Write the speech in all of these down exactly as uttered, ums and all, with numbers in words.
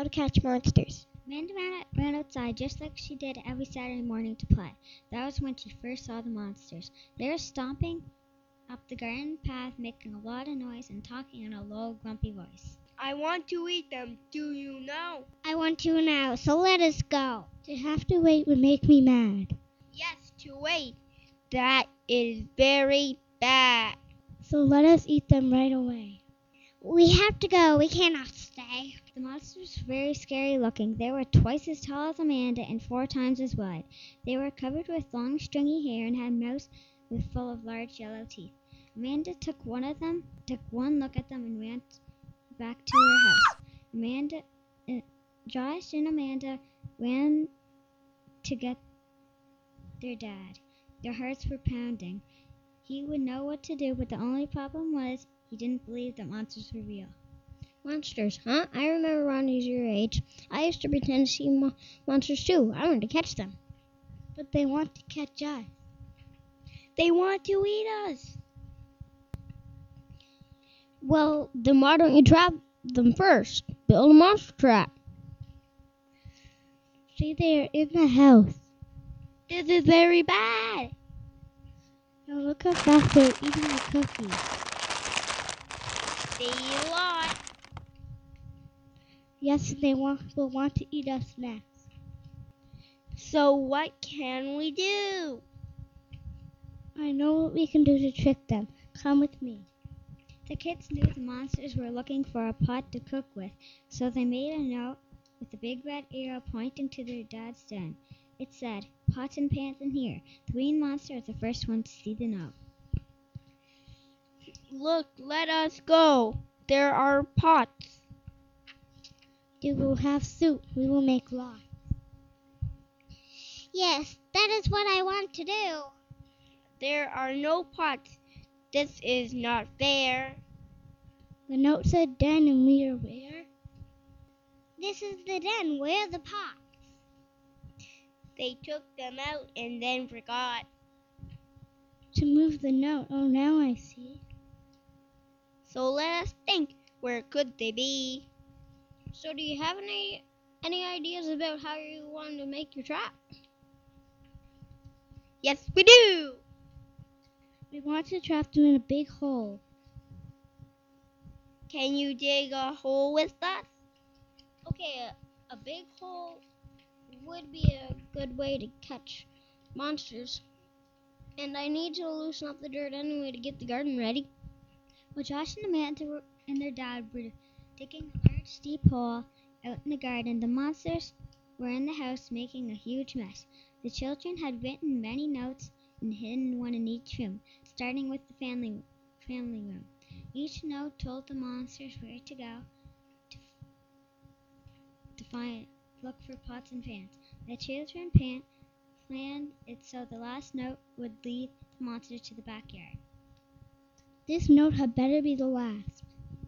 to catch monsters. Amanda ran, out, ran outside just like she did every Saturday morning to play. That was when she first saw the monsters. They were stomping up the garden path, making a lot of noise and talking in a low, grumpy voice. I want to eat them, do you know? I want to now, so let us go. To have to wait would make me mad. Yes, to wait. That is very bad. So let us eat them right away. We have to go. We cannot stay. The monsters were very scary looking. They were twice as tall as Amanda and four times as wide. They were covered with long, stringy hair and had mouths with full of large yellow teeth. Amanda took one of them, took one look at them, and ran back to her house. Amanda, uh, Josh and Amanda ran to get their dad. Their hearts were pounding. He would know what to do, but the only problem was he didn't believe that monsters were real. Monsters, huh? I remember when I was your age. I used to pretend to see mo- monsters too. I wanted to catch them. But they want to catch us. They want to eat us. Well, then why don't you trap them first? Build a monster trap. See, they are in the house. This is very bad. Now look how fast they're eating the cookies. They eat a lot. Yes, and they want, will want to eat us next. So what can we do? I know what we can do to trick them. Come with me. The kids knew the monsters were looking for a pot to cook with, so they made a note with a big red arrow pointing to their dad's den. It said, "Pots and pans in here." The green monster was the first one to see the note. Look, let us go. There are pots. We will have soup. We will make lots. Yes, that is what I want to do. There are no pots. This is not fair. The note said den, and we are where? This is the den. Where are the pots? They took them out and then forgot. To move the note. Oh, now I see. So let us think. Where could they be? So do you have any any ideas about how you want to make your trap? Yes, we do. We want to trap them in a big hole. Can you dig a hole with us? Okay, a, a big hole would be a good way to catch monsters. And I need to loosen up the dirt anyway to get the garden ready. Well, Josh and Amanda were, and their dad were digging a large, steep hole out in the garden. The monsters were in the house making a huge mess. The children had written many notes and hidden one in each room, starting with the family, family room. Each note told the monsters where to go to, to find, look for pots and pans. The children pan, planned it so the last note would lead the monsters to the backyard. This note had better be the last.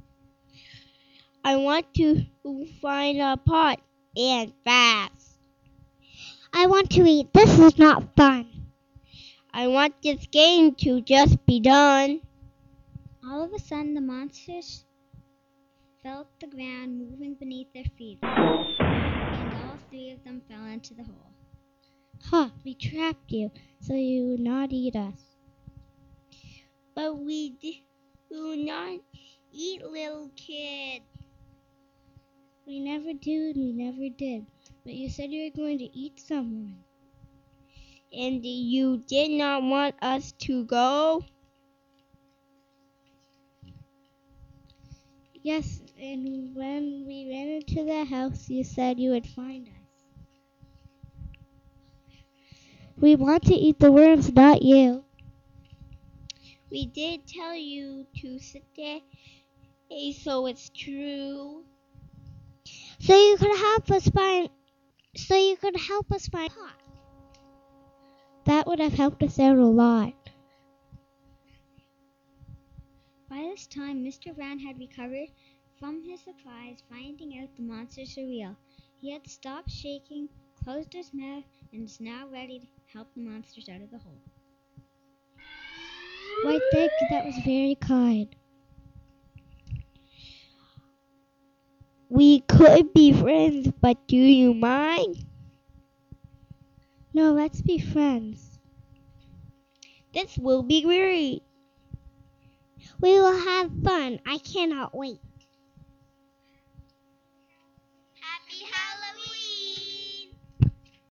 I want to find a pot, and fast. I want to eat. This is not fun. I want this game to just be done. All of a sudden, the monsters felt the ground moving beneath their feet, and all three of them fell into the hole. Ha! We trapped you, so you would not eat us. But we do not eat little kids. We never do, and we never did. But you said you were going to eat someone. And you did not want us to go? Yes, and when we ran into the house, you said you would find us. We want to eat the worms, not you. We did tell you to stay, so it's true. So you could help us find. So you could help us find pot. That would have helped us out a lot. By this time, Mister Brown had recovered from his surprise, finding out the monsters were real. He had stopped shaking, closed his mouth, and is now ready to help the monsters out of the hole. Why, thank you. That was very kind. We could be friends, but do you mind? No, let's be friends. This will be great. We will have fun. I cannot wait.